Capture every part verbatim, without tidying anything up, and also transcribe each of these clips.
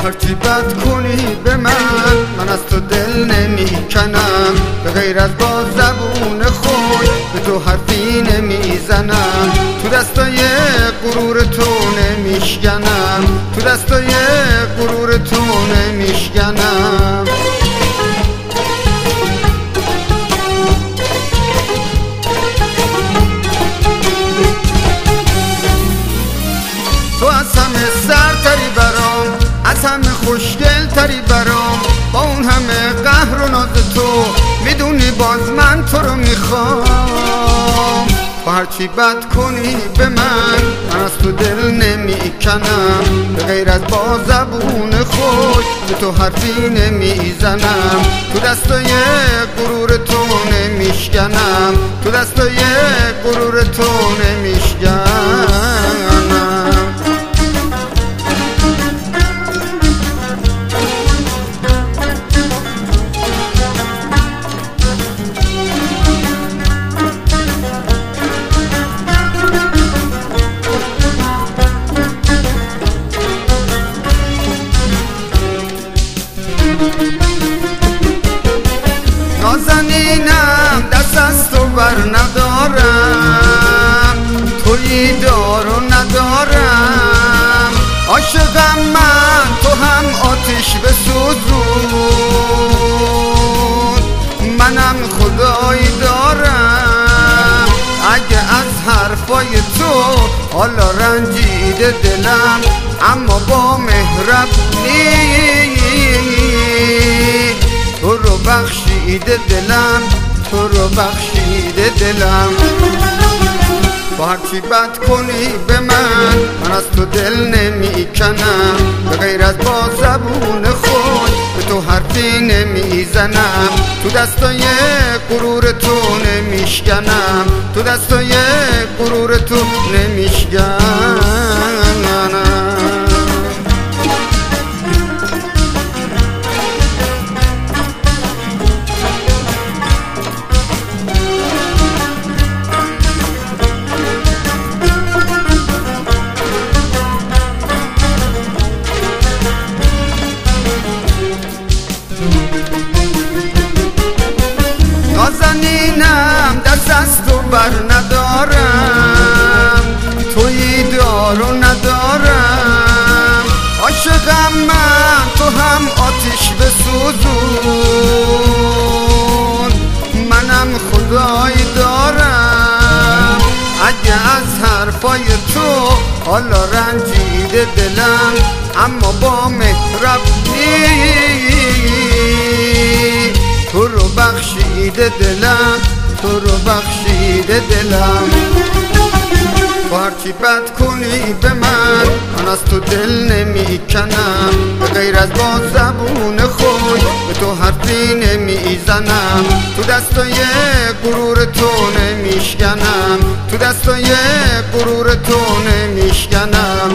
هرچی بد کنی به من، من از تو دل نمی کنم. به غیر از با زبون خود به تو حرفی نمی زنم. تو دستای غرور تو نمیشکنم، تو دستای غرور تو نمیشکنم. تو از همه سرتری برام، از همه خوشگل تری برام. با اون همه قهر و ناز تو میدونی باز من تو رو میخوام. تو هرچی بد کنی به من، من از تو دل نمی کنم. به غیر از با زبون خود به تو حرفی نمی زنم. تو دستای غرور تو نمیشکنم، تو دستای غرور تو نمیشکنم. نازنینم دست از تو بر ندارم، تویی دار و ندارم. عاشقم من تو هم آتش بسوزون، منم خدایی دارم. اگه از حرفای تو حالا رنجیده دلم، اما با مهربونی تو رو بخشیده دلم، تو رو بخشیده دلم. با هرچی بد کنی به من، من از تو دل نمی کنم. به غیر از با زبون خود به تو حرفی نمی زنم. تو دستای غرور تو نمیشکنم، تو دستای غرور تو نمیشکنم. نازنینم دست از تو بر ندارم، تویی دار و ندارم. عاشقم من تو هم آتش بسوزون، منم خدایی دارم. اگه از حرفای تو حالا رنجیده دلم، اما با مهربونی تو رو بخشیده دلم، تو رو بخشیده دلم. با هرچی بد کنی به من، من از تو دل نمی کنم. به غیر از با زبون خود به تو حرفی نمی زنم. تو دستای غرور تو نمیشکنم، تو دستای غرور تو نمیشکنم.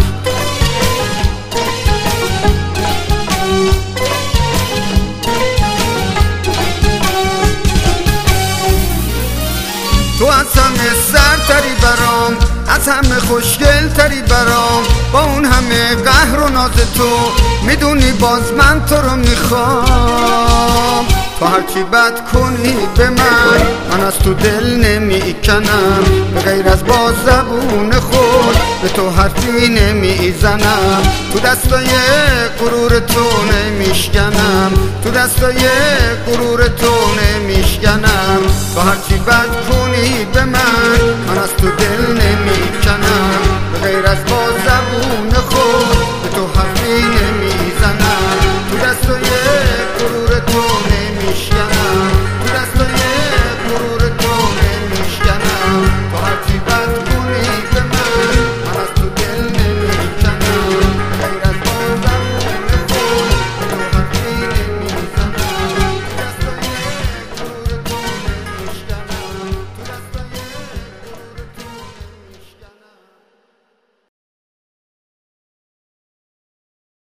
تو از همه سرتری برام، از همه خوشگل تری برام. با اون همه قهر و ناز تو میدونی باز من تو رو میخوام. تو هرچی بد کنی به من، من از تو دل نمی کنم. به غیر از با زبون خود به تو حرفی نمی زنم. تو دستای غرور تو نمیشکنم، تو دستای غرور تو نمیشکنم. تو هرچی بد کنی به من، من از تو دل نمی کنم. به غیر از با